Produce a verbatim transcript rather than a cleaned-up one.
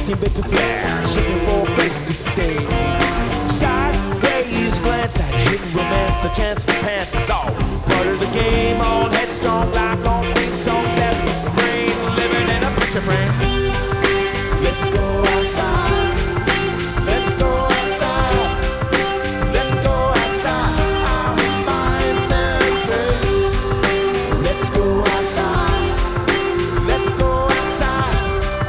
fifteen bit to flare, looking for a place to stay. Sideways glance at hidden romance, the chance to pants is all part of the